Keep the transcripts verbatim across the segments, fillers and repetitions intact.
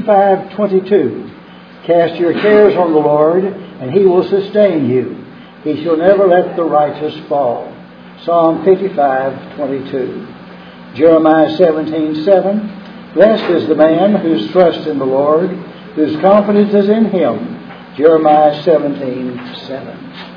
fifty-five twenty-two. Cast your cares on the Lord, and He will sustain you. He shall never let the righteous fall. Psalm fifty-five twenty-two. Jeremiah seventeen seven. Blessed is the man whose trust in the Lord, whose confidence is in Him. Jeremiah seventeen seven.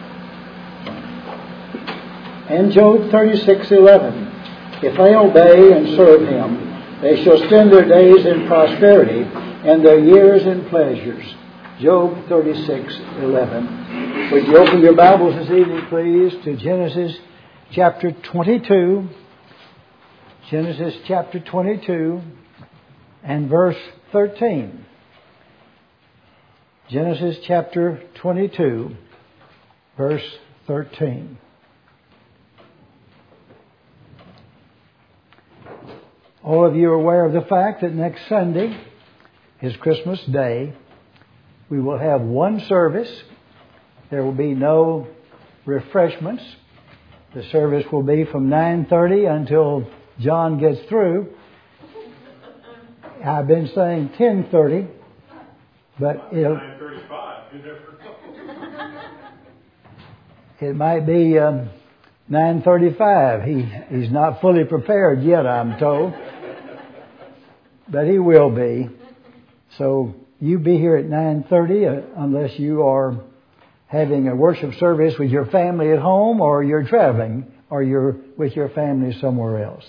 And Job thirty-six eleven. If they obey and serve Him, they shall spend their days in prosperity and their years in pleasures. Job thirty-six eleven. Would you open your Bibles this evening, please, to Genesis chapter twenty-two. Genesis chapter twenty-two and verse thirteen. Genesis chapter twenty-two, verse thirteen. All of you are aware of the fact that next Sunday is Christmas Day. We will have one service. There will be no refreshments. The service will be from nine thirty until John gets through. I've been saying ten thirty, but it'll, nine thirty-five. it might be um, nine thirty-five. He he's not fully prepared yet, I'm told, but he will be. So you be here at nine thirty, uh, unless you are having a worship service with your family at home, or you're traveling, or you're with your family somewhere else.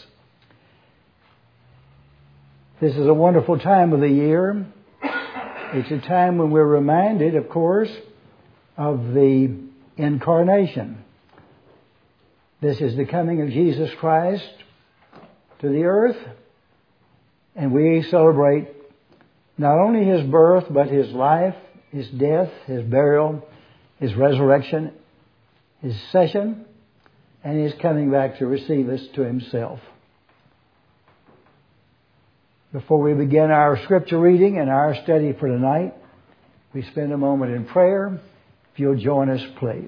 This is a wonderful time of the year. It's a time when we're reminded, of course, of the incarnation. This is the coming of Jesus Christ to the earth, and we celebrate not only His birth, but His life, His death, His burial, His resurrection, His ascension, and His coming back to receive us to Himself. Before we begin our scripture reading and our study for tonight, we spend a moment in prayer. If you'll join us, please.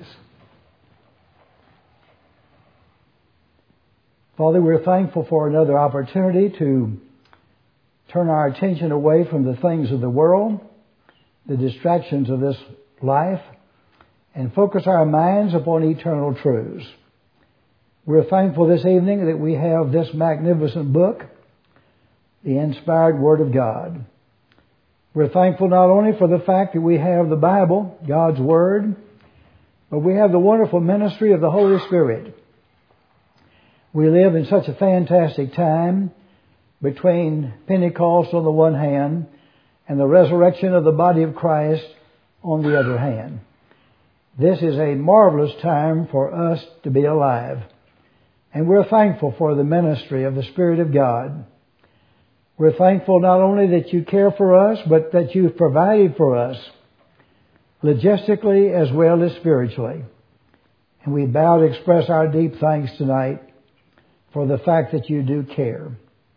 Father, we're thankful for another opportunity to turn our attention away from the things of the world, the distractions of this life, and focus our minds upon eternal truths. We're thankful this evening that we have this magnificent book, the inspired Word of God. We're thankful not only for the fact that we have the Bible, God's Word, but we have the wonderful ministry of the Holy Spirit. We live in such a fantastic time between Pentecost on the one hand and the resurrection of the body of Christ on the other hand. This is a marvelous time for us to be alive. And we're thankful for the ministry of the Spirit of God. We're thankful not only that you care for us, but that you've provided for us, logistically as well as spiritually. And we bow to express our deep thanks tonight for the fact that you do care.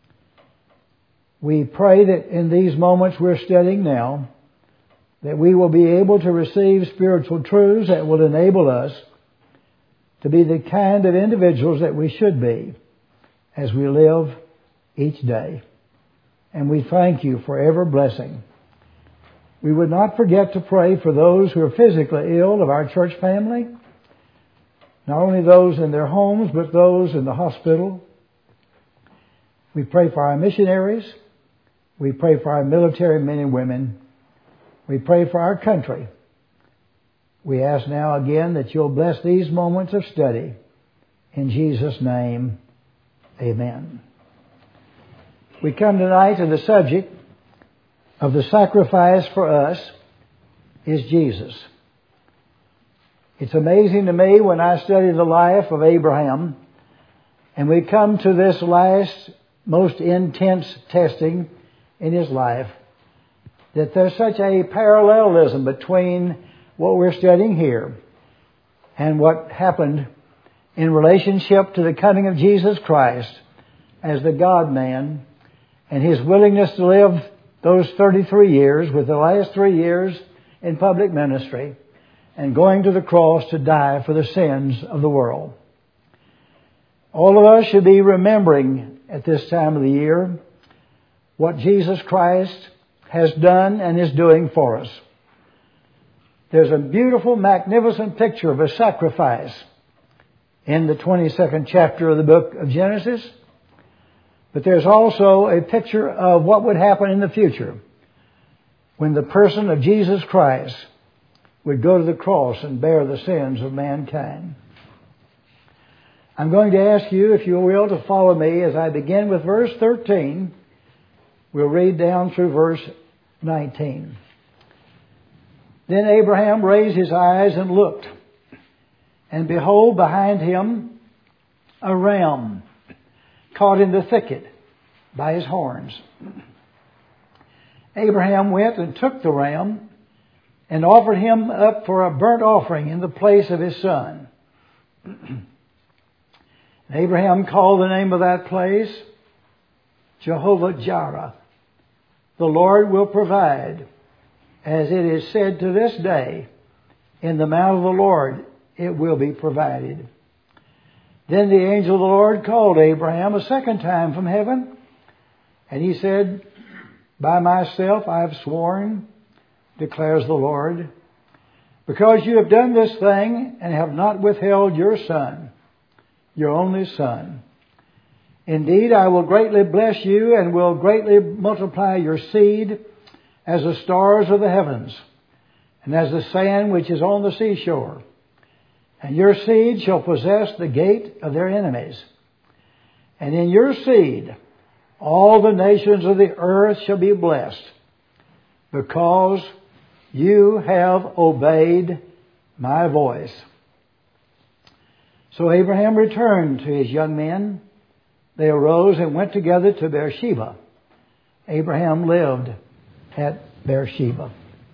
We pray that in these moments we're studying now, that we will be able to receive spiritual truths that will enable us to be the kind of individuals that we should be as we live each day. And we thank you for ever blessing. We would not forget to pray for those who are physically ill of our church family, not only those in their homes, but those in the hospital. We pray for our missionaries. We pray for our military men and women. We pray for our country. We ask now again that you'll bless these moments of study. In Jesus' name, amen. We come tonight to the subject of the sacrifice for us is Jesus. It's amazing to me when I study the life of Abraham and we come to this last, most intense testing in his life, that there's such a parallelism between what we're studying here and what happened in relationship to the coming of Jesus Christ as the God-man and His willingness to live those thirty-three years, with the last three years in public ministry, and going to the cross to die for the sins of the world. All of us should be remembering at this time of the year what Jesus Christ has done and is doing for us. There's a beautiful, magnificent picture of a sacrifice in the twenty-second chapter of the book of Genesis. But there's also a picture of what would happen in the future when the person of Jesus Christ would go to the cross and bear the sins of mankind. I'm going to ask you, if you will, to follow me as I begin with verse thirteen. We'll read down through verse nineteen. Then Abraham raised his eyes and looked, and behold, behind him a ram caught in the thicket by his horns. Abraham went and took the ram and offered him up for a burnt offering in the place of his son. Abraham called the name of that place Jehovah-Jireh. The Lord will provide, as it is said to this day, in the mount of the Lord it will be provided. Then the angel of the Lord called Abraham a second time from heaven, and he said, By myself I have sworn, declares the Lord, because you have done this thing and have not withheld your son, your only son. Indeed, I will greatly bless you and will greatly multiply your seed as the stars of the heavens and as the sand which is on the seashore. And your seed shall possess the gate of their enemies. And in your seed all the nations of the earth shall be blessed, because you have obeyed my voice. So Abraham returned to his young men. They arose and went together to Beersheba. Abraham lived at Beersheba.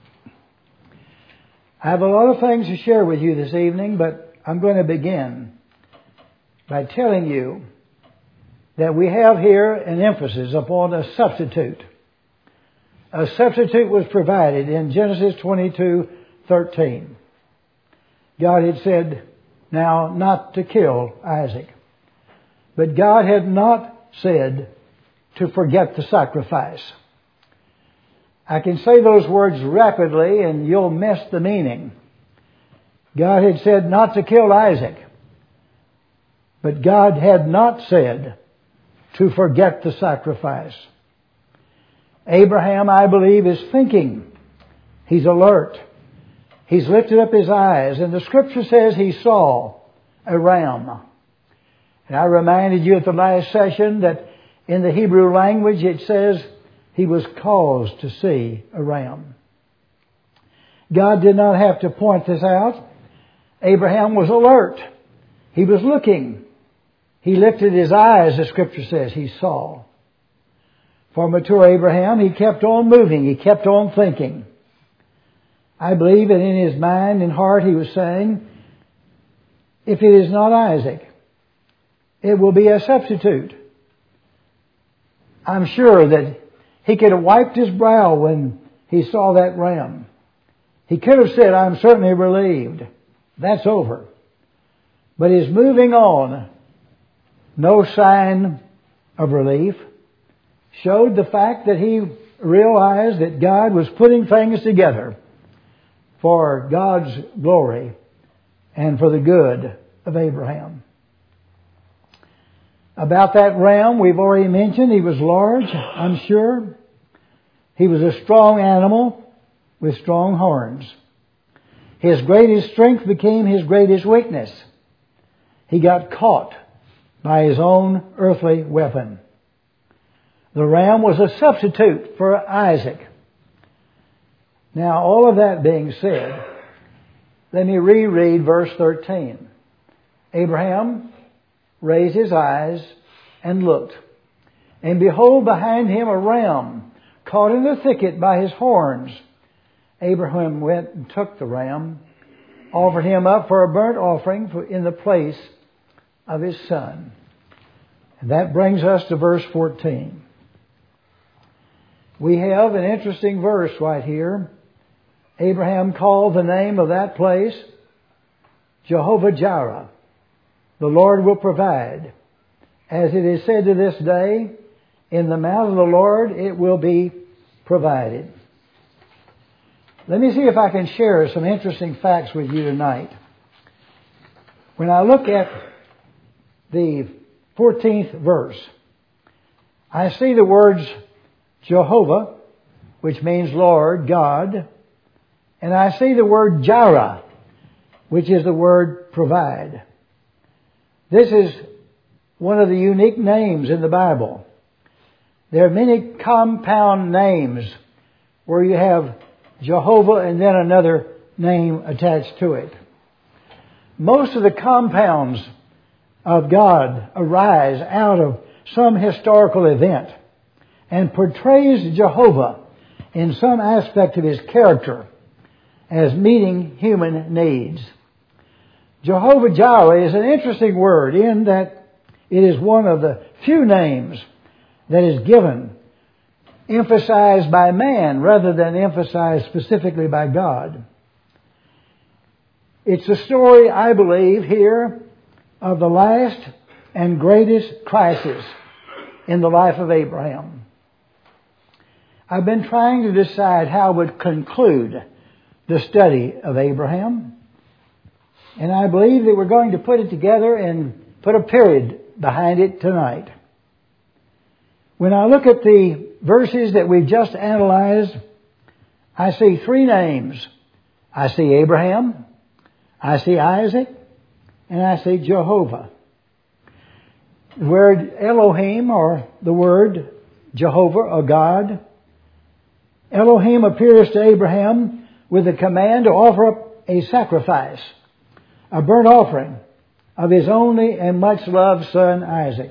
I have a lot of things to share with you this evening, but I'm going to begin by telling you that we have here an emphasis upon a substitute. A substitute was provided in Genesis twenty-two thirteen. God had said, now, not to kill Isaac. But God had not said to forget the sacrifice. I can say those words rapidly and you'll miss the meaning. God had said not to kill Isaac. But God had not said to forget the sacrifice. Abraham, I believe, is thinking. He's alert. He's lifted up his eyes, and the Scripture says he saw a ram. And I reminded you at the last session that in the Hebrew language it says he was caused to see a ram. God did not have to point this out. Abraham was alert. He was looking. He lifted his eyes, the Scripture says, he saw. For mature Abraham, he kept on moving. He kept on thinking. I believe that in his mind and heart he was saying, if it is not Isaac, it will be a substitute. I'm sure that he could have wiped his brow when he saw that ram. He could have said, I'm certainly relieved. That's over. But his moving on, no sign of relief, showed the fact that he realized that God was putting things together for God's glory and for the good of Abraham. About that ram, we've already mentioned, he was large, I'm sure. He was a strong animal with strong horns. His greatest strength became his greatest weakness. He got caught by his own earthly weapon. The ram was a substitute for Isaac. Now, all of that being said, let me reread verse thirteen. Abraham raised his eyes and looked, and behold, behind him a ram caught in the thicket by his horns. Abraham went and took the ram, offered him up for a burnt offering in the place of his son. And that brings us to verse fourteen. We have an interesting verse right here. Abraham called the name of that place Jehovah-Jireh. The Lord will provide. As it is said to this day, in the mount of the Lord it will be provided. Let me see if I can share some interesting facts with you tonight. When I look at the fourteenth verse, I see the words Jehovah, which means Lord, God, and I see the word Jireh, which is the word provide. This is one of the unique names in the Bible. There are many compound names where you have Jehovah and then another name attached to it. Most of the compounds of God arise out of some historical event and portrays Jehovah in some aspect of His character as meeting human needs. Jehovah Jireh is an interesting word in that it is one of the few names that is given, emphasized by man rather than emphasized specifically by God. It's the story, I believe, here of the last and greatest crisis in the life of Abraham. I've been trying to decide how I would conclude the study of Abraham, and I believe that we're going to put it together and put a period behind it tonight. When I look at the verses that we've just analyzed, I see three names. I see Abraham, I see Isaac, and I see Jehovah. The word Elohim, or the word Jehovah, or God. Elohim appears to Abraham with a command to offer up a sacrifice, a burnt offering of his only and much loved son Isaac.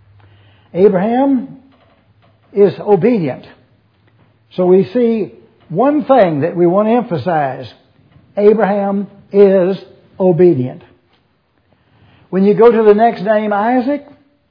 Abraham is obedient. So we see one thing that we want to emphasize. Abraham is obedient. When you go to the next name, Isaac,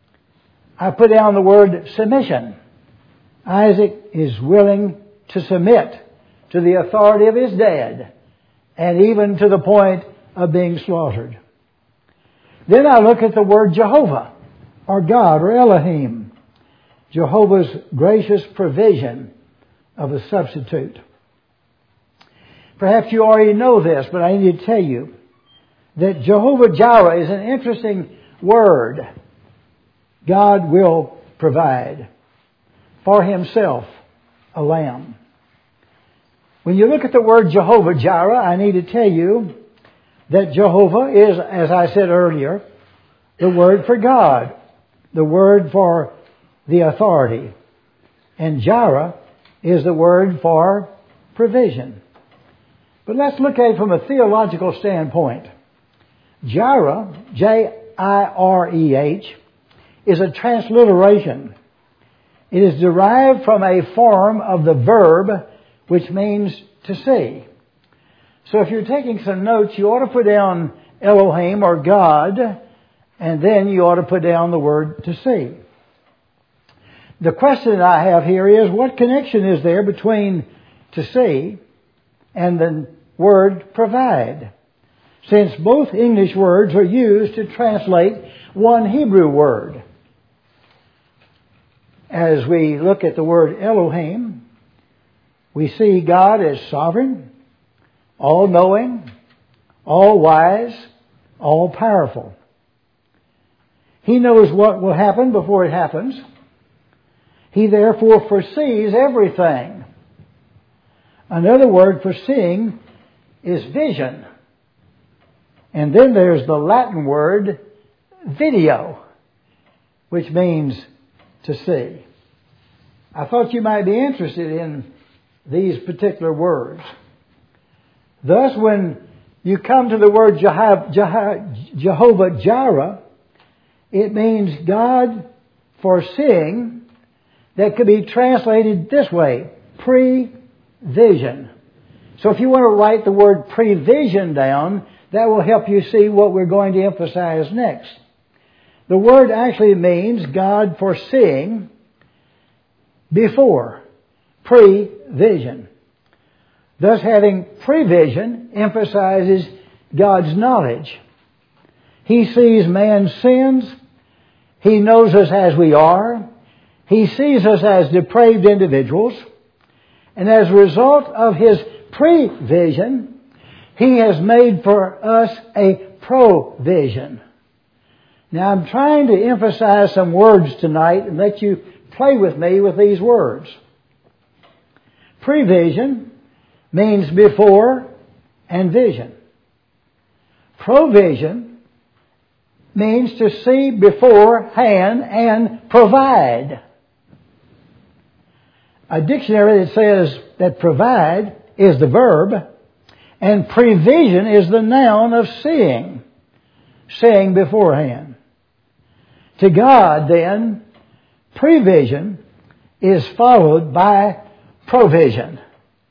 I put down the word submission. Isaac is willing to submit to the authority of his dad, and even to the point of being slaughtered. Then I look at the word Jehovah, or God, or Elohim. Jehovah's gracious provision of a substitute. Perhaps you already know this, but I need to tell you that Jehovah Jireh is an interesting word. God will provide for Himself a lamb. When you look at the word Jehovah Jireh, I need to tell you that Jehovah is, as I said earlier, the word for God, the word for the authority. And Jireh is the word for provision. But let's look at it from a theological standpoint. Jireh, J I R E H, is a transliteration. It is derived from a form of the verb which means to see. So if you're taking some notes, you ought to put down Elohim, or God, and then you ought to put down the word to see. The question I have here is, what connection is there between to see and the word provide? Since both English words are used to translate one Hebrew word. As we look at the word Elohim, we see God as sovereign, all-knowing, all-wise, all-powerful. He knows what will happen before it happens. He therefore foresees everything. Another word for seeing is vision. And then there's the Latin word video, which means to see. I thought you might be interested in these particular words. Thus, when you come to the word Jehovah Jireh, it means God foreseeing, that could be translated this way, prevision. So if you want to write the word prevision down, that will help you see what we're going to emphasize next. The word actually means God foreseeing before, prevision. Thus, having prevision emphasizes God's knowledge. He sees man's sins. He knows us as we are. He sees us as depraved individuals. And as a result of His prevision, He has made for us a provision. Now I'm trying to emphasize some words tonight and let you play with me with these words. Prevision means before and vision. Provision means to see beforehand and provide. A dictionary that says that provide is the verb and prevision is the noun of seeing. Seeing beforehand. To God, then, prevision is followed by provision.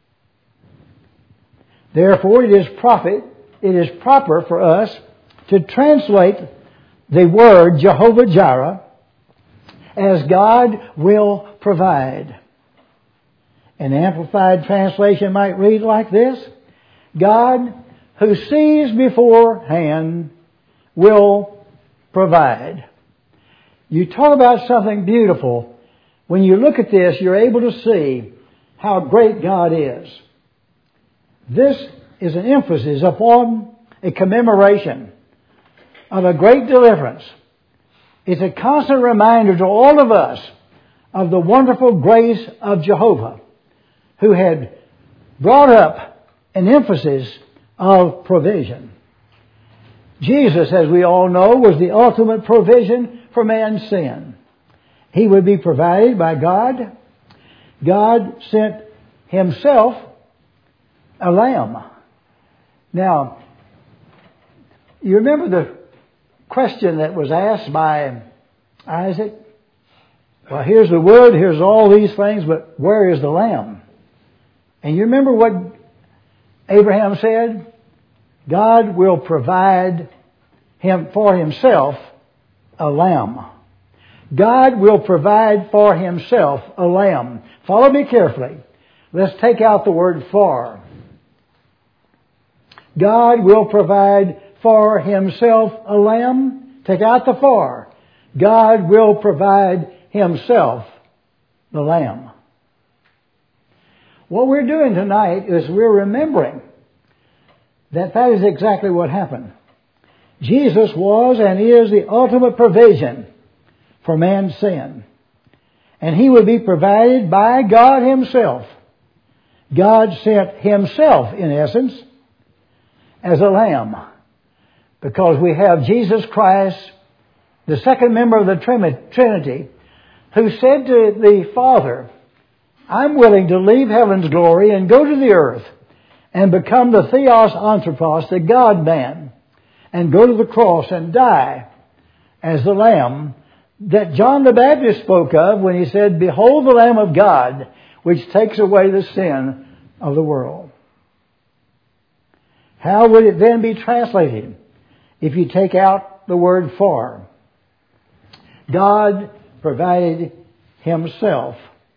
Therefore, it is profit, it is proper for us to translate the word Jehovah Jireh as God will provide. An amplified translation might read like this: God, who sees beforehand, will provide. You talk about something beautiful. When you look at this, you're able to see how great God is. This is an emphasis upon a commemoration of a great deliverance. It's a constant reminder to all of us of the wonderful grace of Jehovah, who had brought up an emphasis of provision. Jesus, as we all know, was the ultimate provision for man's sin. He would be provided by God. God sent Himself a lamb. Now, you remember the question that was asked by Isaac? Well, here's the wood, here's all these things, but where is the lamb? And you remember what Abraham said? God will provide him for Himself a lamb. God will provide for Himself a lamb. Follow me carefully. Let's take out the word for. God will provide for Himself a lamb. Take out the for. God will provide Himself the lamb. What we're doing tonight is we're remembering that that is exactly what happened. Jesus was and is the ultimate provision for man's sin. And He would be provided by God Himself. God sent Himself, in essence, as a lamb. Because we have Jesus Christ, the second member of the Trinity, who said to the Father, I'm willing to leave heaven's glory and go to the earth and become the Theos Anthropos, the God-man, and go to the cross and die as the Lamb that John the Baptist spoke of when he said, Behold the Lamb of God, which takes away the sin of the world. How would it then be translated if you take out the word for? God provided Himself.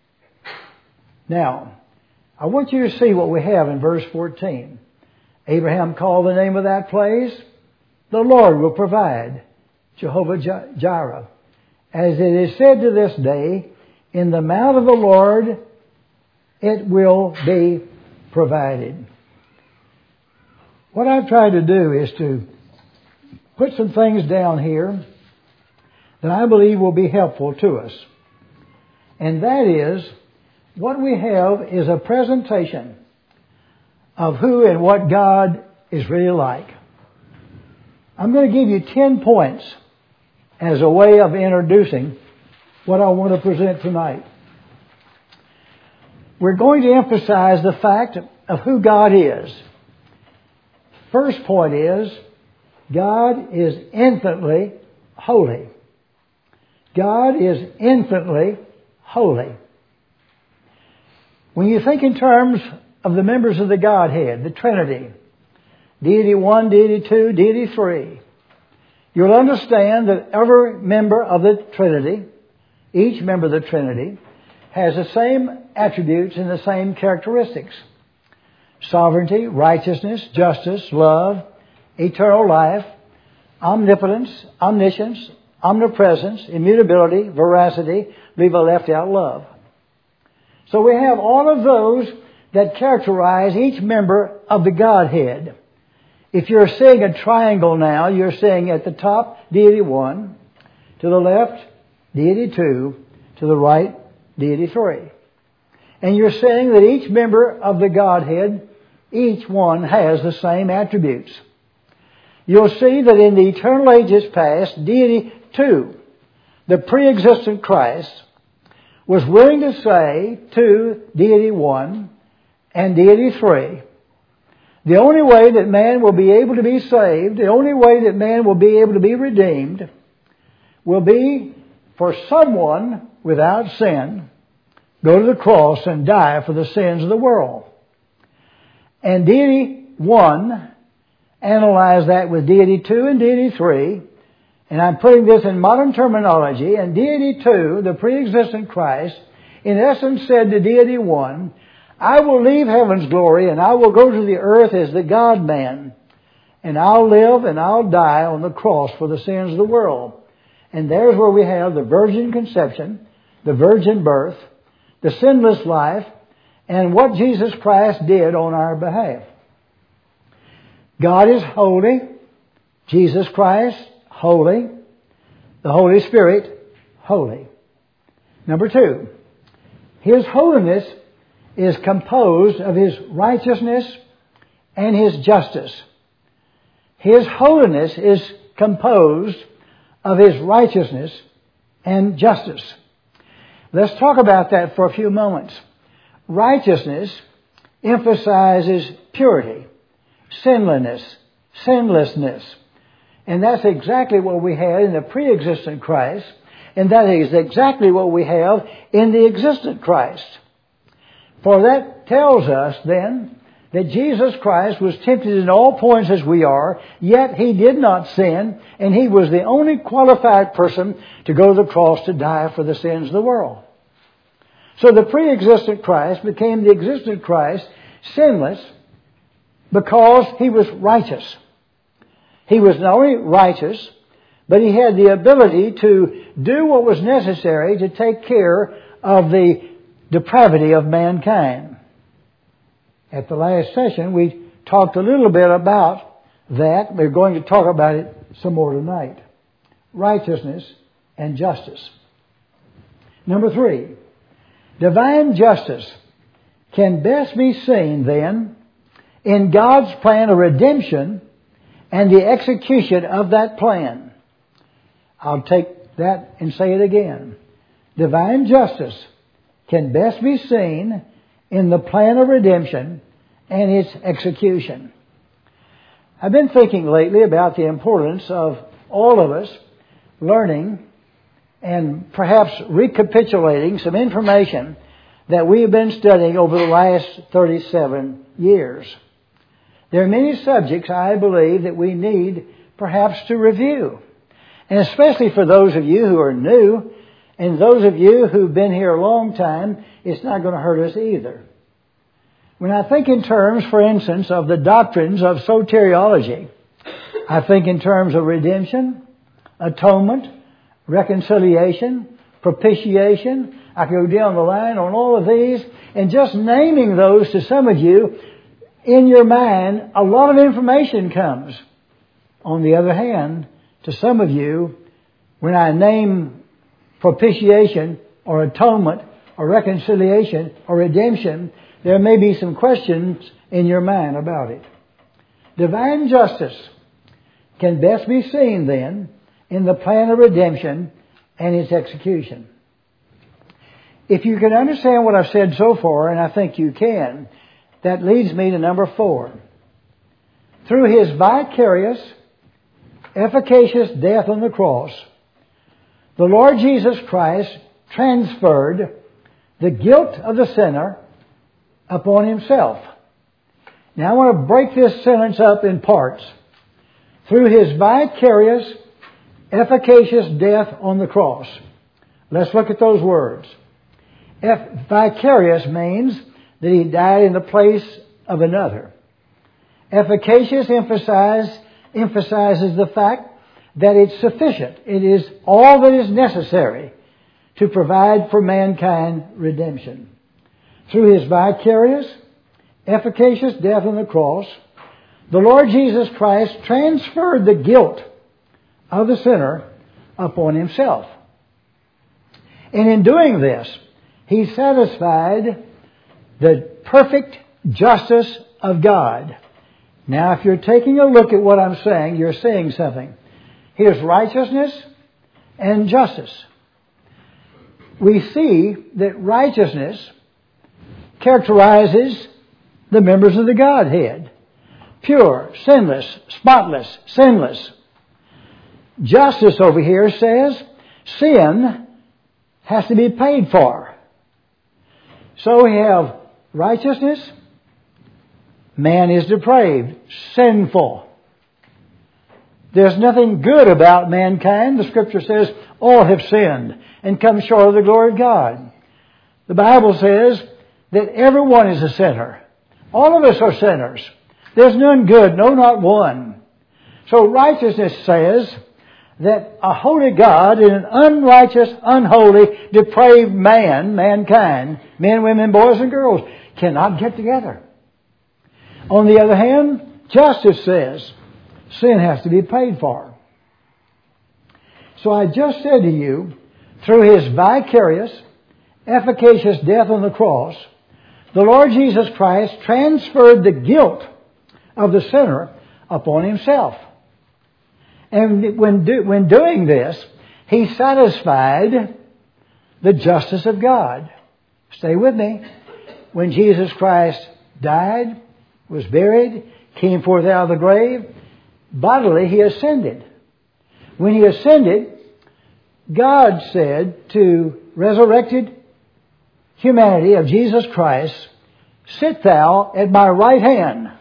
Now, I want you to see what we have in verse fourteen. Abraham called the name of that place, the Lord will provide, Jehovah Jireh. As it is said to this day, in the mount of the Lord it will be provided. What I've tried to do is to put some things down here that I believe will be helpful to us. And that is, what we have is a presentation of who and what God is really like. I'm going to give you ten points as a way of introducing what I want to present tonight. We're going to emphasize the fact of who God is. First point is, God is infinitely holy. God is infinitely holy. When you think in terms of the members of the Godhead, the Trinity, Deity one, Deity two, Deity three, you'll understand that every member of the Trinity, each member of the Trinity, has the same attributes and the same characteristics. Sovereignty, righteousness, justice, love, eternal life, omnipotence, omniscience, omnipresence, immutability, veracity. Leave I left out love. So we have all of those that characterize each member of the Godhead. If you're seeing a triangle now, you're seeing at the top, Deity one, to the left, Deity two, to the right, Deity three. And you're seeing that each member of the Godhead, each one has the same attributes. You'll see that in the eternal ages past, Deity two, the pre-existent Christ, was willing to say to Deity one and Deity three, the only way that man will be able to be saved, the only way that man will be able to be redeemed, will be for someone without sin go to the cross and die for the sins of the world. And Deity one analyzed that with Deity two and Deity three, and I'm putting this in modern terminology, and Deity two, the pre-existent Christ, in essence said to Deity one, I will leave heaven's glory and I will go to the earth as the God-man, and I'll live and I'll die on the cross for the sins of the world. And there's where we have the virgin conception, the virgin birth, the sinless life, and what Jesus Christ did on our behalf. God is holy, Jesus Christ, holy, the Holy Spirit, holy. Number two, His holiness is composed of His righteousness and His justice. His holiness is composed of His righteousness and justice. Let's talk about that for a few moments. Righteousness emphasizes purity, sinlessness, sinlessness. And that's exactly what we had in the pre-existent Christ, and that is exactly what we have in the existent Christ. For that tells us then that Jesus Christ was tempted in all points as we are, yet He did not sin, and He was the only qualified person to go to the cross to die for the sins of the world. So the pre-existent Christ became the existent Christ, sinless, because He was righteous. He was not only righteous, but He had the ability to do what was necessary to take care of the depravity of mankind. At the last session, we talked a little bit about that. We're going to talk about it some more tonight. Righteousness and justice. Number three, divine justice can best be seen then in God's plan of redemption and the execution of that plan. I'll take that and say it again. Divine justice can best be seen in the plan of redemption and its execution. I've been thinking lately about the importance of all of us learning and perhaps recapitulating some information that we have been studying over the last thirty-seven years. There are many subjects, I believe, that we need perhaps to review. And especially for those of you who are new, and those of you who've been here a long time, it's not going to hurt us either. When I think in terms, for instance, of the doctrines of soteriology, I think in terms of redemption, atonement, reconciliation, propitiation. I could go down the line on all of these, and just naming those to some of you, in your mind, a lot of information comes. On the other hand, to some of you, when I name propitiation or atonement or reconciliation or redemption, there may be some questions in your mind about it. Divine justice can best be seen then in the plan of redemption and its execution. If you can understand what I've said so far, and I think you can, that leads me to number four. Through His vicarious, efficacious death on the cross, the Lord Jesus Christ transferred the guilt of the sinner upon Himself. Now I want to break this sentence up in parts. Through His vicarious, efficacious death on the cross. Let's look at those words. F- vicarious means that He died in the place of another. Efficacious emphasize, emphasizes the fact that it's sufficient. It is all that is necessary to provide for mankind redemption. through His vicarious, efficacious death on the cross, the Lord Jesus Christ transferred the guilt of the sinner upon Himself. And in doing this, He satisfied the perfect justice of God. Now, if you're taking a look at what I'm saying, you're seeing something. Here's righteousness and justice. We see that righteousness characterizes the members of the Godhead. Pure, sinless, spotless, sinless. Justice over here says sin has to be paid for. So we have righteousness. Man is depraved, sinful. There's nothing good about mankind. The Scripture says all have sinned and come short of the glory of God. The Bible says that everyone is a sinner. All of us are sinners. There's none good, no, not one. So righteousness says that a holy God and an unrighteous, unholy, depraved man, mankind, men, women, boys, and girls, cannot get together. On the other hand, justice says sin has to be paid for. So I just said to you, through His vicarious, efficacious death on the cross, the Lord Jesus Christ transferred the guilt of the sinner upon Himself. And when, do, when doing this, He satisfied the justice of God. Stay with me. When Jesus Christ died, was buried, came forth out of the grave, bodily He ascended. When He ascended, God said to resurrected humanity of Jesus Christ, "Sit thou at my right hand."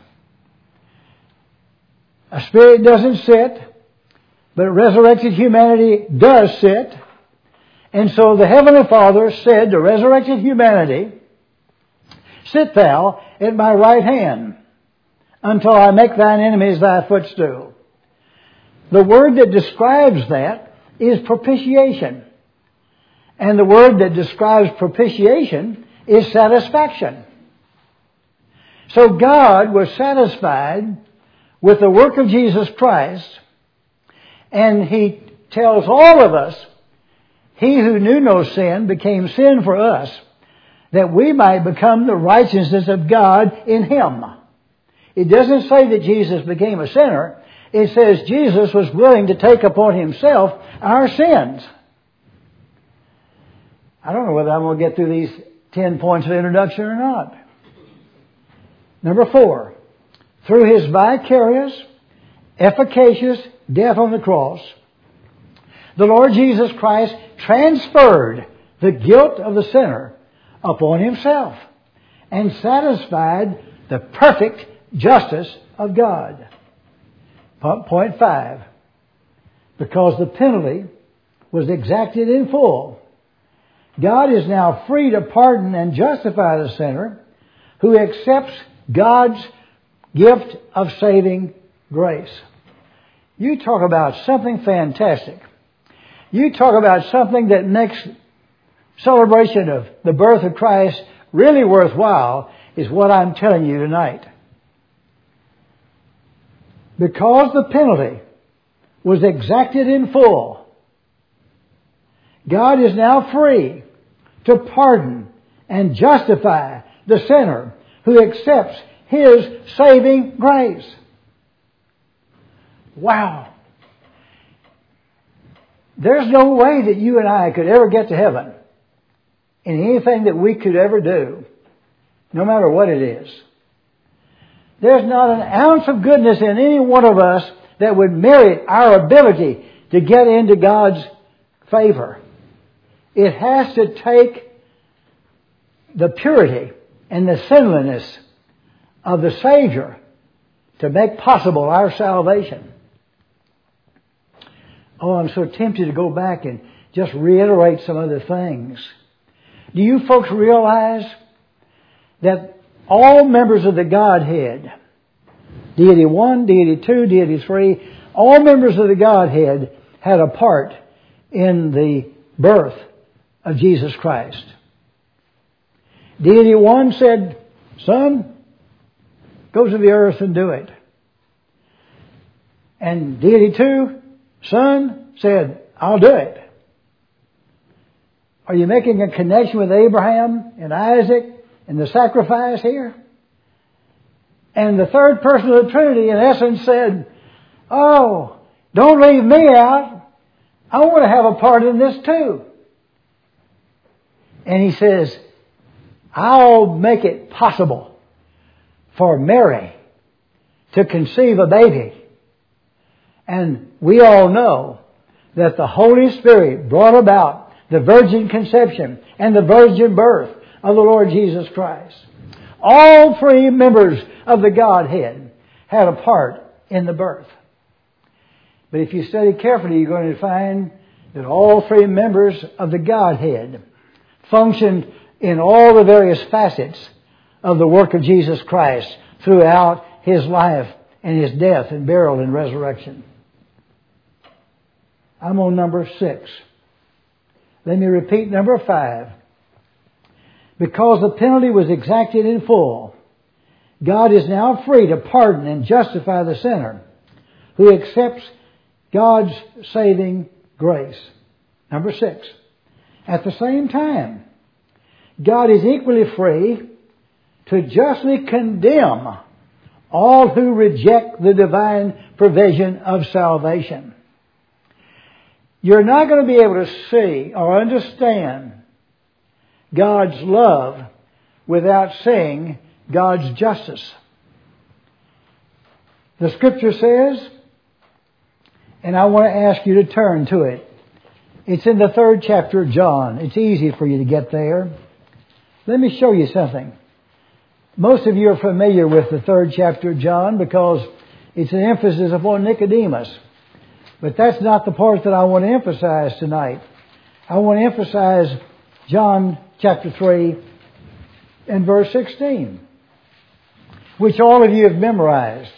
A spirit doesn't sit, but resurrected humanity does sit. And so the Heavenly Father said to resurrected humanity, "Sit thou at my right hand until I make thine enemies thy footstool." The word that describes that is propitiation. And the word that describes propitiation is satisfaction. So God was satisfied with the work of Jesus Christ, and He tells all of us, He who knew no sin became sin for us, that we might become the righteousness of God in Him. It doesn't say that Jesus became a sinner. It says Jesus was willing to take upon Himself our sins. I don't know whether I'm going to get through these ten points of introduction or not. Number four, through His vicarious, efficacious death on the cross, the Lord Jesus Christ transferred the guilt of the sinner upon Himself and satisfied the perfect justice of God. Point five, because the penalty was exacted in full, God is now free to pardon and justify the sinner who accepts God's gift of saving grace. You talk about something fantastic. You talk about something that makes celebration of the birth of Christ really worthwhile, is what I'm telling you tonight. Because the penalty was exacted in full, God is now free to pardon and justify the sinner who accepts His saving grace. Wow. There's no way that you and I could ever get to heaven in anything that we could ever do, no matter what it is. There's not an ounce of goodness in any one of us that would merit our ability to get into God's favor. It has to take the purity and the sinlessness of the Savior to make possible our salvation. Oh, I'm so tempted to go back and just reiterate some other things. Do you folks realize that all members of the Godhead, Deity one, Deity two, Deity three, all members of the Godhead had a part in the birth of Jesus Christ? Deity one said, Son, go to the earth and do it. And Deity two, Son, said, I'll do it. Are you making a connection with Abraham and Isaac and the sacrifice here? And the third person of the Trinity, in essence, said, oh, don't leave me out. I want to have a part in this too. And he says, I'll make it possible for Mary to conceive a baby. And we all know that the Holy Spirit brought about the virgin conception and the virgin birth of the Lord Jesus Christ. All three members of the Godhead had a part in the birth. But if you study carefully, you're going to find that all three members of the Godhead functioned in all the various facets of the work of Jesus Christ throughout His life and His death and burial and resurrection. I'm on number six. Let me repeat number five. Because the penalty was exacted in full, God is now free to pardon and justify the sinner who accepts God's saving grace. Number six. At the same time, God is equally free to justly condemn all who reject the divine provision of salvation. You're not going to be able to see or understand God's love without seeing God's justice. The Scripture says, and I want to ask you to turn to it. It's in the third chapter of John. It's easy for you to get there. Let me show you something. Most of you are familiar with the third chapter of John because it's an emphasis upon Nicodemus. But that's not the part that I want to emphasize tonight. I want to emphasize John chapter three and verse sixteen, which all of you have memorized.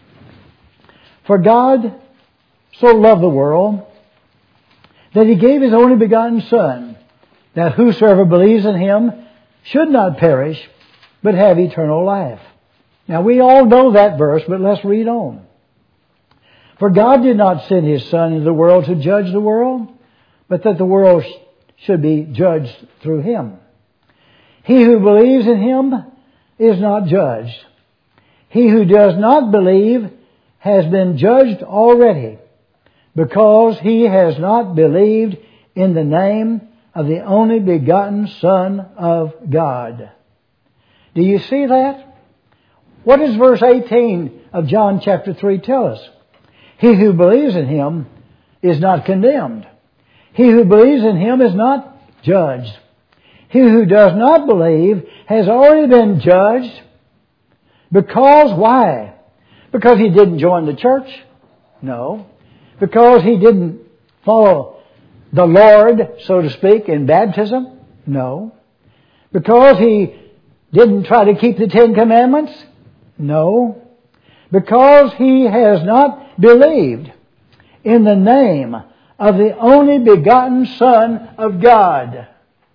For God so loved the world that He gave His only begotten Son, that whosoever believes in Him should not perish, but have eternal life. Now we all know that verse, but let's read on. For God did not send His Son into the world to judge the world, but that the world should be judged through Him. He who believes in Him is not judged. He who does not believe has been judged already, because he has not believed in the name of the only begotten Son of God. Do you see that? What does verse eighteen of John chapter three tell us? He who believes in Him is not condemned. He who believes in Him is not judged. He who does not believe has already been judged. Because why? Because he didn't join the church? No. Because he didn't follow the Lord, so to speak, in baptism? No. Because he didn't try to keep the Ten Commandments? No. Because he has not believed in the name of the only begotten Son of God.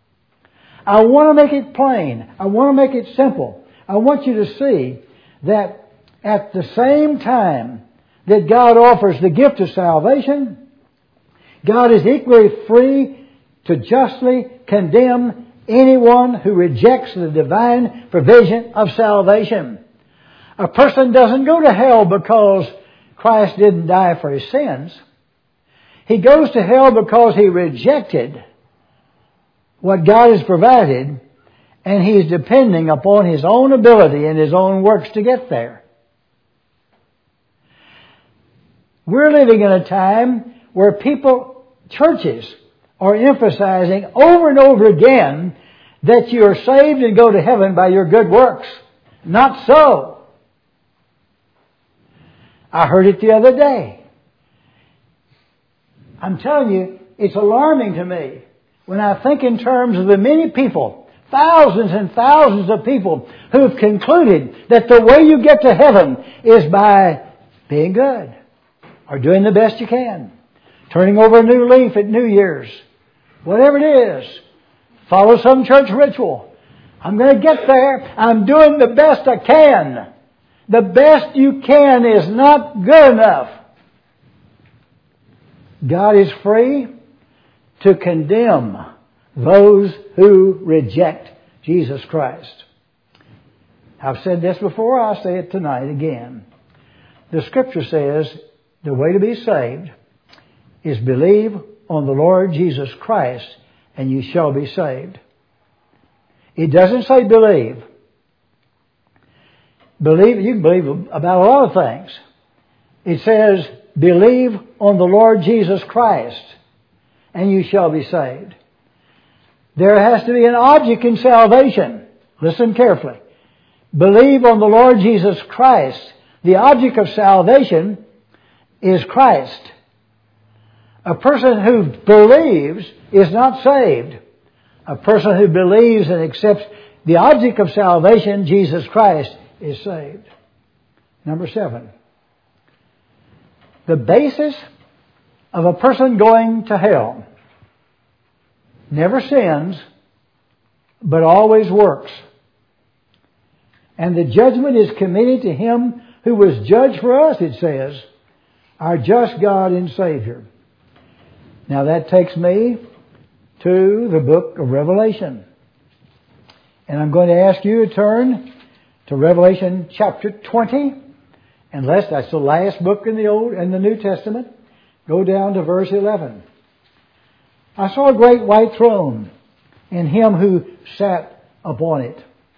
I want to make it plain. I want to make it simple. I want you to see that at the same time that God offers the gift of salvation, God is equally free to justly condemn anyone who rejects the divine provision of salvation. A person doesn't go to hell because Christ didn't die for his sins. He goes to hell because he rejected what God has provided, and he's depending upon his own ability and his own works to get there. We're living in a time where people, churches, are emphasizing over and over again that you are saved and go to heaven by your good works. Not so. I heard it the other day. I'm telling you, it's alarming to me when I think in terms of the many people, thousands and thousands of people who've concluded that the way you get to heaven is by being good or doing the best you can, turning over a new leaf at New Year's, whatever it is, follow some church ritual. I'm going to get there. I'm doing the best I can. The best you can is not good enough. God is free to condemn those who reject Jesus Christ. I've said this before, I'll say it tonight again. The Scripture says the way to be saved is believe on the Lord Jesus Christ and you shall be saved. It doesn't say believe. Believe, you can believe about a lot of things. It says believe on the Lord Jesus Christ and you shall be saved. There has to be an object in salvation. Listen carefully. Believe on the Lord Jesus Christ. The object of salvation is Christ. A person who believes is not saved. A person who believes and accepts the object of salvation, Jesus Christ, is saved. Number seven. The basis of a person going to hell never sins, but always works. And the judgment is committed to Him who was judged for us, it says, our just God and Savior. Now that takes me to the book of Revelation. And I'm going to ask you to turn to Revelation chapter twenty. Unless that's the last book in the Old in the New Testament. Go down to verse eleven. I saw a great white throne and Him who sat upon it,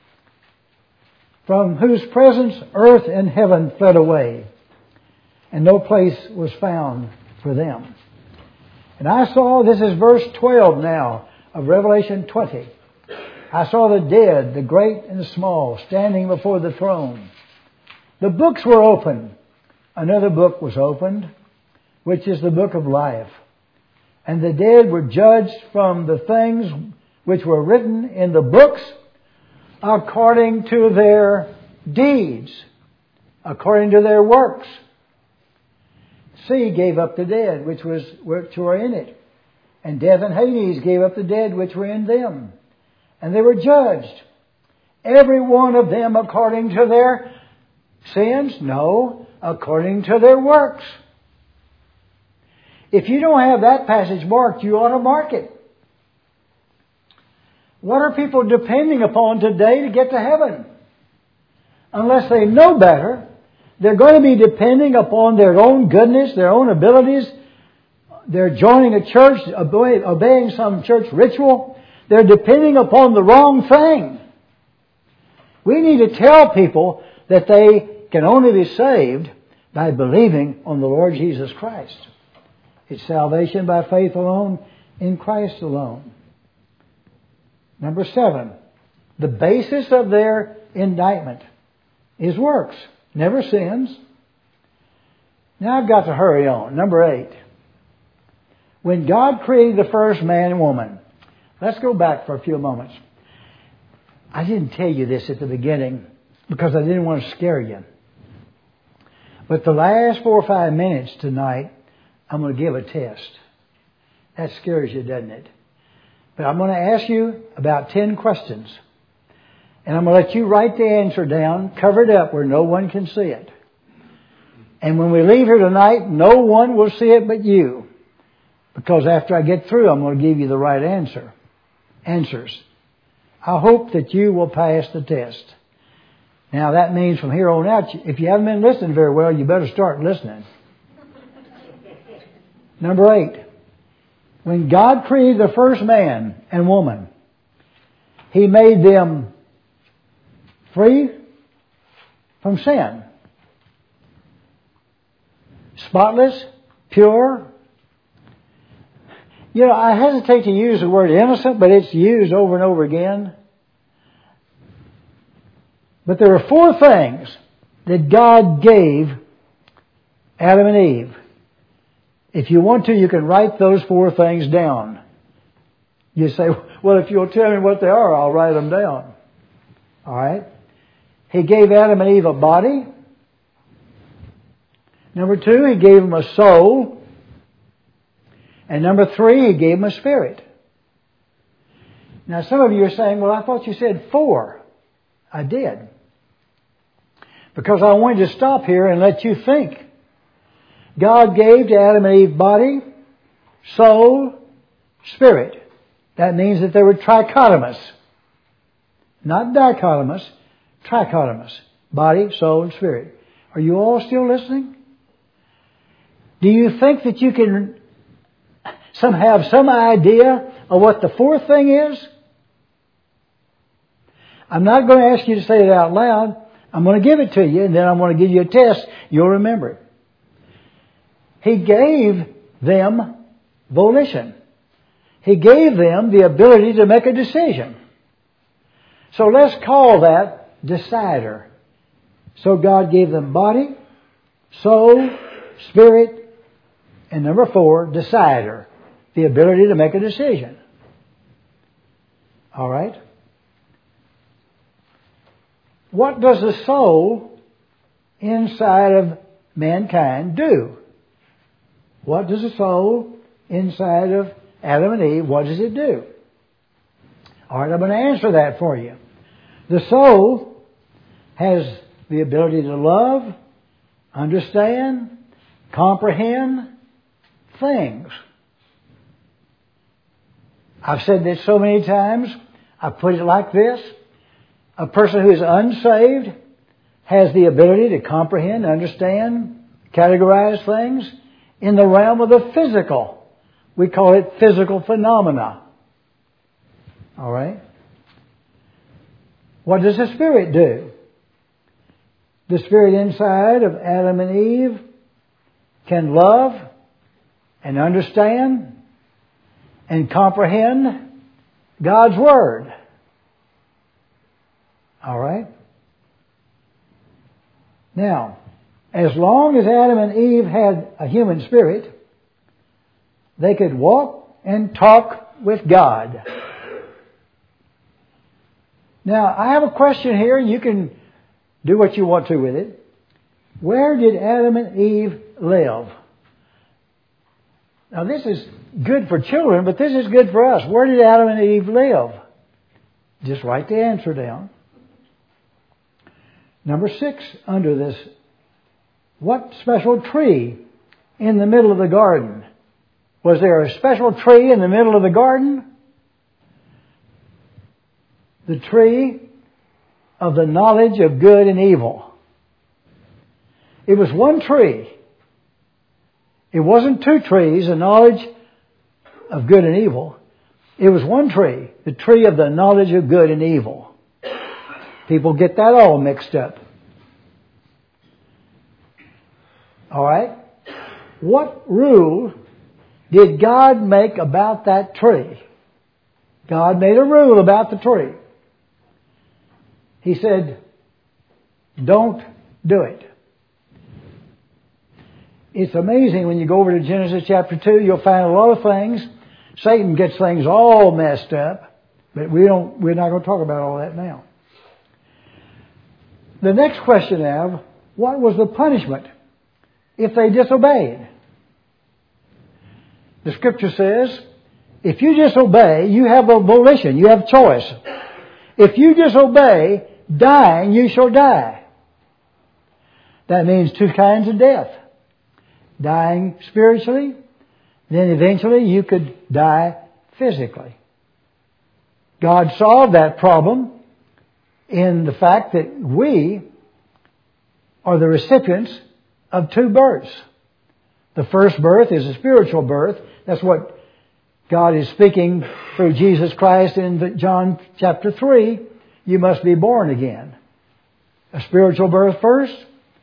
from whose presence earth and heaven fled away, and no place was found for them. And I saw, this is verse twelve now of Revelation twenty. I saw the dead, the great and the small, standing before the throne. The books were opened. Another book was opened, which is the book of life. And the dead were judged from the things which were written in the books according to their deeds, according to their works. Sea gave up the dead which was which were in it, and death and Hades gave up the dead which were in them, and they were judged, every one of them according to their sins? No, according to their works. If you don't have that passage marked, you ought to mark it. What are people depending upon today to get to heaven? Unless they know better, they're going to be depending upon their own goodness, their own abilities. They're joining a church, obeying some church ritual. They're depending upon the wrong thing. We need to tell people that they can only be saved by believing on the Lord Jesus Christ. It's salvation by faith alone, in Christ alone. Number seven, the basis of their indictment is works, never sins. Now I've got to hurry on. Number eight, when God created the first man and woman, let's go back for a few moments. I didn't tell you this at the beginning because I didn't want to scare you. But the last four or five minutes tonight, I'm going to give a test. That scares you, doesn't it? But I'm going to ask you about ten questions. And I'm going to let you write the answer down, covered up where no one can see it. And when we leave here tonight, no one will see it but you. Because after I get through, I'm going to give you the right answer. Answers. I hope that you will pass the test. Now that means from here on out, if you haven't been listening very well, you better start listening. Number eight. When God created the first man and woman, He made them free from sin. Spotless, pure. You know, I hesitate to use the word innocent, but it's used over and over again. But there are four things that God gave Adam and Eve. If you want to, you can write those four things down. You say, well, if you'll tell me what they are, I'll write them down. All right? He gave Adam and Eve a body. Number two, He gave them a soul. And number three, He gave them a spirit. Now some of you are saying, well, I thought you said four. I did. Because I wanted to stop here and let you think. God gave to Adam and Eve body, soul, spirit. That means that they were trichotomous. Not dichotomous, trichotomous. Body, soul, and spirit. Are you all still listening? Do you think that you can some have some idea of what the fourth thing is? I'm not going to ask you to say it out loud. I'm going to give it to you, and then I'm going to give you a test. You'll remember it. He gave them volition. He gave them the ability to make a decision. So let's call that decider. So God gave them body, soul, spirit, and number four, decider. The ability to make a decision. All right? What does the soul inside of mankind do? What does the soul inside of Adam and Eve, what does it do? All right, I'm going to answer that for you. The soul has the ability to love, understand, comprehend things. I've said this so many times. I put it like this. A person who is unsaved has the ability to comprehend, understand, categorize things in the realm of the physical. We call it physical phenomena. All right? What does the Spirit do? The Spirit inside of Adam and Eve can love and understand and comprehend God's Word. All right? Now, as long as Adam and Eve had a human spirit, they could walk and talk with God. Now, I have a question here. You can do what you want to with it. Where did Adam and Eve live? Now, this is good for children, but this is good for us. Where did Adam and Eve live? Just write the answer down. Number six under this. What special tree in the middle of the garden? Was there a special tree in the middle of the garden? The tree of the knowledge of good and evil. It was one tree. It wasn't two trees, the knowledge of good and evil. It was one tree, the tree of the knowledge of good and evil. People get that all mixed up. All right? What rule did God make about that tree? God made a rule about the tree. He said, don't do it. It's amazing when you go over to Genesis chapter two, you'll find a lot of things. Satan gets things all messed up, but we don't, we're not going to talk about all that now. The next question I have, what was the punishment if they disobeyed? The Scripture says, if you disobey, you have a volition, you have choice. If you disobey, dying, you shall die. That means two kinds of death. Dying spiritually, then eventually you could die physically. God solved that problem in the fact that we are the recipients of two births. The first birth is a spiritual birth. That's what God is speaking through Jesus Christ in John chapter three. You must be born again. A spiritual birth first,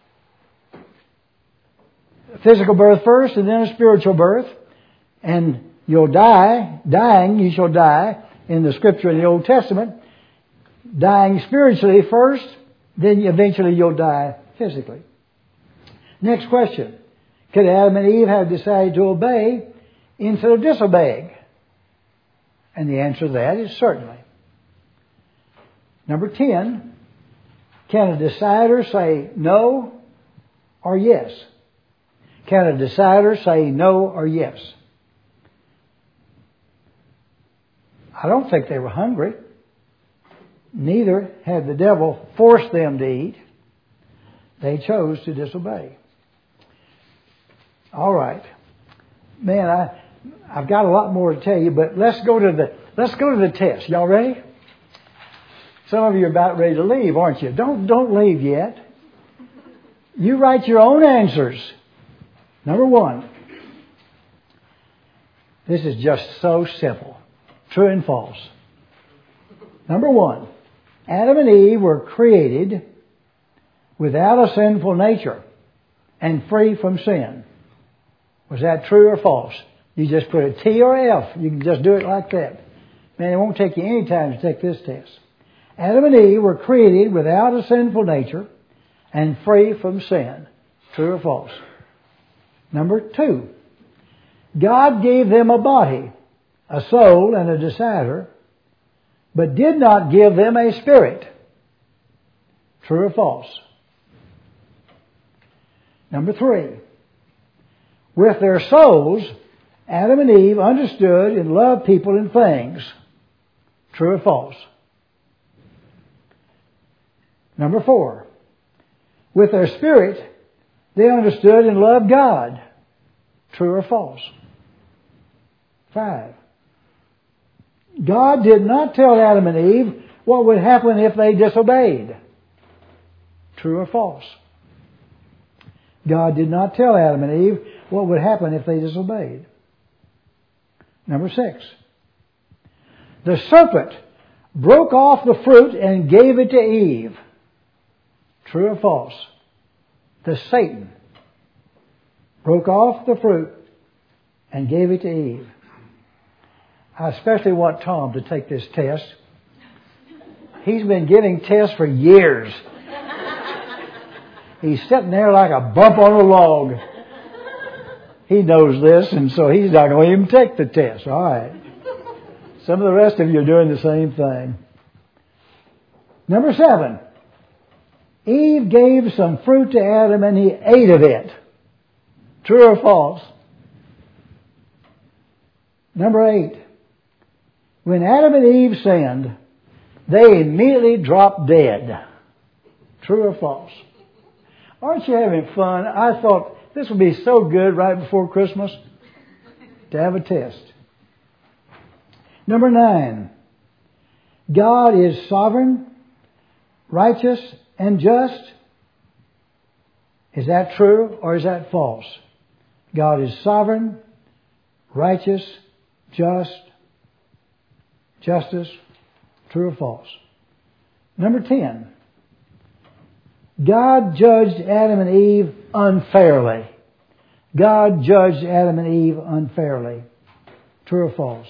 a physical birth first, and then a spiritual birth. And you'll die, dying, you shall die in the Scripture in the Old Testament. Dying spiritually first, then eventually you'll die physically. Next question. Could Adam and Eve have decided to obey instead of disobeying? And the answer to that is certainly. Number ten. Can a decider say no or yes? Can a decider say no or yes? I don't think they were hungry. Neither had the devil forced them to eat. They chose to disobey. All right. Man, I, I've got a lot more to tell you, but let's go to the, let's go to the test. Y'all ready? Some of you are about ready to leave, aren't you? Don't, don't leave yet. You write your own answers. Number one. This is just so simple. True and false. Number one. Adam and Eve were created without a sinful nature and free from sin. Was that true or false? You just put a T or F. You can just do it like that. Man, it won't take you any time to take this test. Adam and Eve were created without a sinful nature and free from sin. True or false? Number two. God gave them a body, a soul, and a desire, but did not give them a spirit. True or false? Number three. With their souls, Adam and Eve understood and loved people and things. True or false? Number four. With their spirit, they understood and loved God. True or false? Five. God did not tell Adam and Eve what would happen if they disobeyed. True or false? God did not tell Adam and Eve what would happen if they disobeyed. Number six. The serpent broke off the fruit and gave it to Eve. True or false? The Satan broke off the fruit and gave it to Eve. I especially want Tom to take this test. He's been giving tests for years. He's sitting there like a bump on a log. He knows this, and so he's not going to even take the test. All right. Some of the rest of you are doing the same thing. Number seven. Eve gave some fruit to Adam and he ate of it. True or false? Number eight. When Adam and Eve sinned, they immediately dropped dead. True or false? Aren't you having fun? I thought this would be so good right before Christmas to have a test. Number nine. God is sovereign, righteous, and just. Is that true or is that false? God is sovereign, righteous, just, justice. True or false? Number ten. God judged Adam and Eve unfairly. God judged Adam and Eve unfairly. True or false?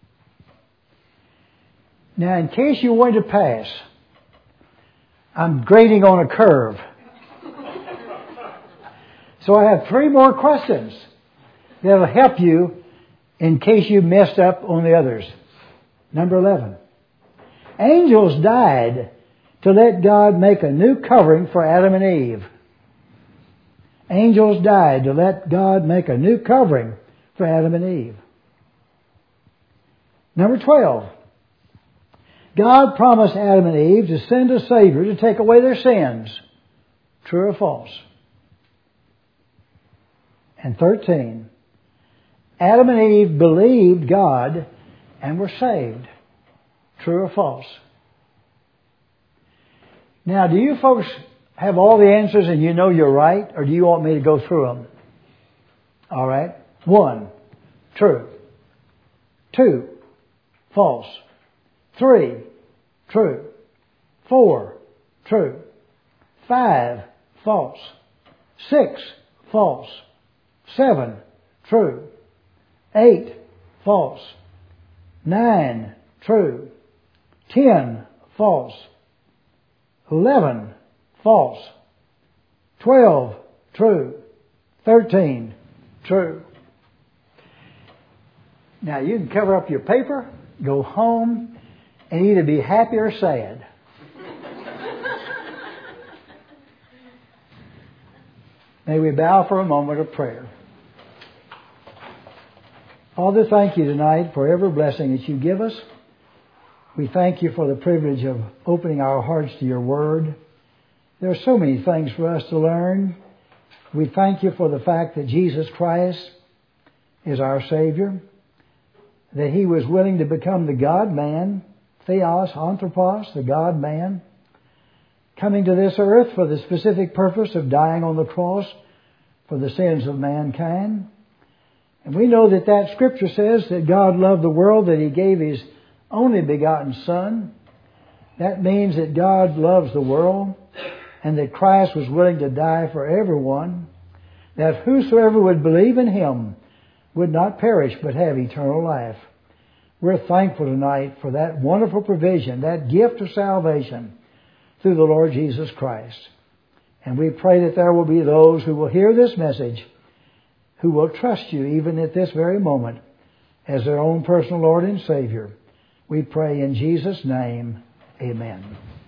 Now, in case you wanted to pass, I'm grading on a curve. So I have three more questions that'll help you in case you messed up on the others. Number eleven. Angels died to let God make a new covering for Adam and Eve. Angels died to let God make a new covering for Adam and Eve. Number twelve. God promised Adam and Eve to send a Savior to take away their sins. True or false? And thirteen. Adam and Eve believed God and were saved. True or false? Now, do you folks have all the answers and you know you're right, or do you want me to go through them? All right. One, true. Two, false. Three, true. Four, true. Five, false. Six, false. Seven, true. Eight, false. Nine, true. Ten, false. Eleven, false. Twelve, true. Thirteen, true. Now you can cover up your paper, go home, and either be happy or sad. May we bow for a moment of prayer. Father, thank you tonight for every blessing that you give us. We thank you for the privilege of opening our hearts to your word. There are so many things for us to learn. We thank you for the fact that Jesus Christ is our Savior, that He was willing to become the God-man, Theos, Anthropos, the God-man, coming to this earth for the specific purpose of dying on the cross for the sins of mankind. And we know that that Scripture says that God loved the world, that He gave His only begotten Son. That means that God loves the world and that Christ was willing to die for everyone, that whosoever would believe in Him would not perish but have eternal life. We're thankful tonight for that wonderful provision, that gift of salvation through the Lord Jesus Christ. And we pray that there will be those who will hear this message, who will trust you even at this very moment as their own personal Lord and Savior. We pray in Jesus' name, amen.